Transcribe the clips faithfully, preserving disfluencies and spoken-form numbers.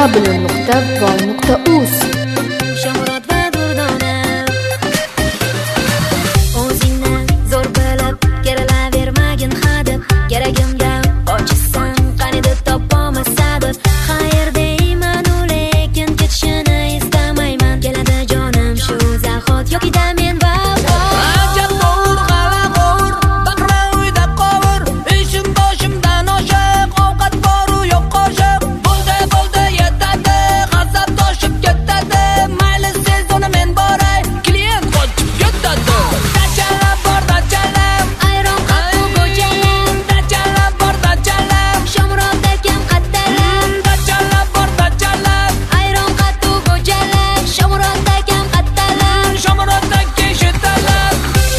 w nuqta voy nuqta uz. Shomurodjon va Durdona o'zingni zo'r bilib kelavermagin hadeb, keragimda qochsam qanida topolmasa deb. Xayr deyman u lekin ketishini istamayman. Keladi jonim shu zahot yokida men va ajab bo'l g'ala qo'r baqra uyda qovur ishim boshimdan oshiq ovqat boru yo'q qoshiq bo'ldi bo'ldi yetadi g'azab toshib ketadi mayli sezoni men boray klient qochib ketadi dachalab bor dachalab ayron qattiq go'jalam dachalab bor dachalab Shomurodjon akam qattalam dachalab bor dachalab ayron qattiq go'jalam Shomurodjon akam qattalam Shomurodjon keshitalab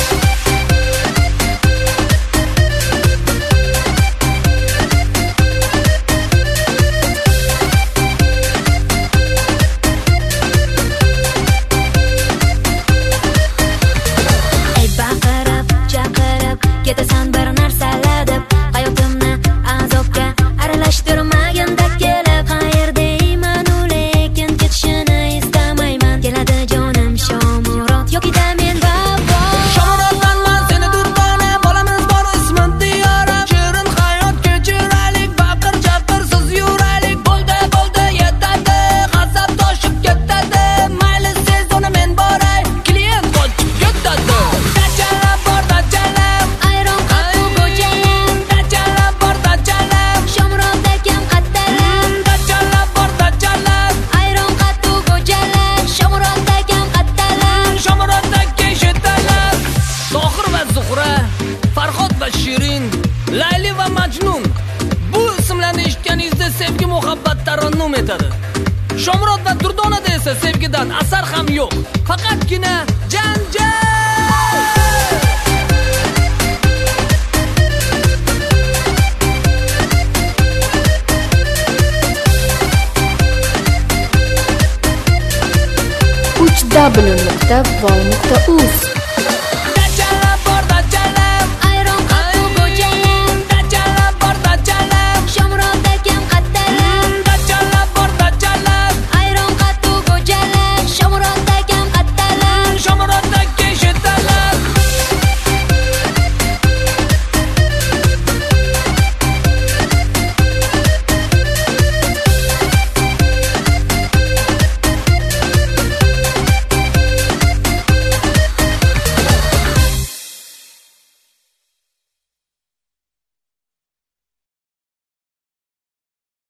ey baqirib chaqirib ketasan bir narsalar deb hayotimni azobga aralashtirmaganda kelib. Xayr deyman u lekin ketishini istamayman. Keladi jonim Shomurodjon yokida men va Shomurodjonman seni Durdona bolamiz bor ismi Diyora shirin hayot kechiraylik baqir chaqirsiz yuraylik bo'ldi bo'ldi yetadi g'azab toshib ketadi mayli sezoni men boray klient qochib ketadi dachalab bor dachalab ayron qattiq go'jalam dachalab bor dachalab Shomurodjon akam qattalam dachalab bor dachalab ayron qattiq go'jalam Shomurodjon akam qattalam Shomurodjon keshitalab Tohir va Zuhra, Farhod va Shirin, Layli va Majnun bu ismlarni eshitganingizda sevgi muhabbat tarannum etadi. Shomurodjon va Durdonada esa sevgidan asar ham yo'q, faqatgina janjal. uch w nuqta voy nuqta uz.